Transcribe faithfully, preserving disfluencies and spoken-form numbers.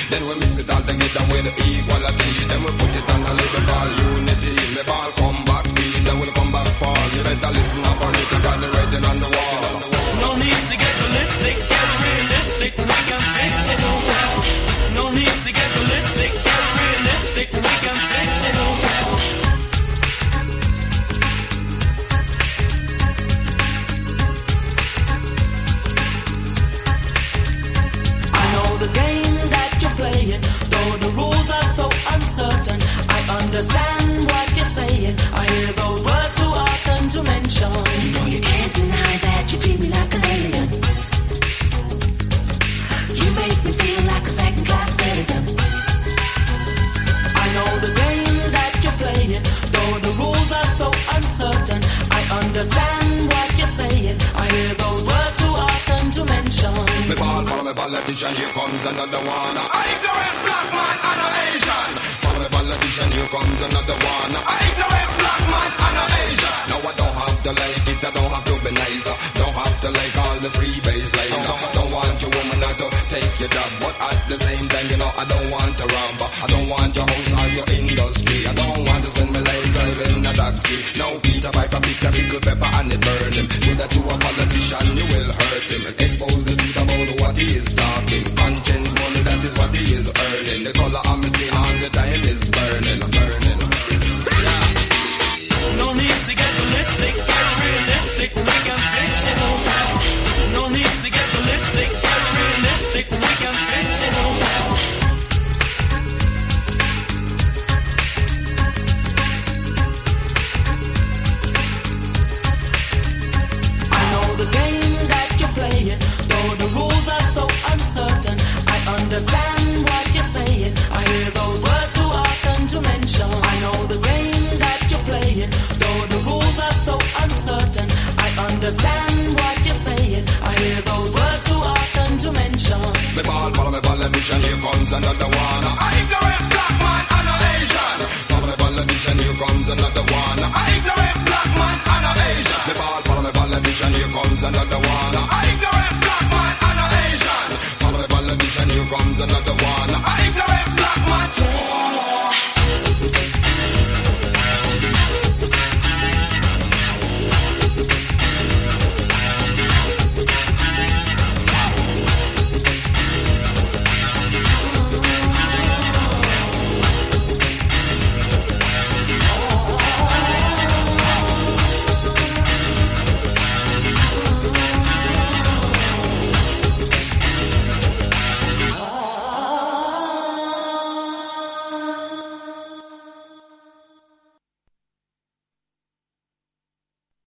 Then we mix it all together with equality. Then we put it on a label called unity. Me ball come back beat, then we'll come back fall. You better listen up on it, I got the writing on the wall. No need to get ballistic, get realistic, we can fix it. No need to get ballistic, get realistic, we can fix it. I know the game that you're playing, though the rules are so uncertain. I understand what you're saying, I hear those words too often to mention. You know you can't deny that you treat me like an alien. You make me feel like a second-class citizen. I know the game that you're playing, though the rules are so uncertain. I understand what you're saying, I hear those words too often to mention. Me ball follow me politician, here comes another one. I ignorant black man and a Asian. Follow me politician, here comes another one. I ignorant black man and a Asian. Now I don't have to like it, I don't have to be nice. Don't have to like all the free base lies. Don't want your woman not to take your job, but at the same time, you know I don't want to rob. I don't want your house or your industry. I don't want to spend my life driving a taxi. Now Peter Piper picked a pickle pepper and it burned him. Know that you a politician, you will hurt him. Expose the truth about what he is talking. Conscience money, that is what he is earning. The color of my skin all the time is burning, burning. Yeah. No need to get ballistic, get realistic, we can fix it. No need to get ballistic, get realistic, we can fix it. I know the game that you're playing, though the rules are so uncertain. I understand what you're saying, I hear those words too often to mention. I know the game that you're playing, though the rules are so uncertain. I understand what you're saying, I hear those words too often to mention. Me ball follow me politician, here comes another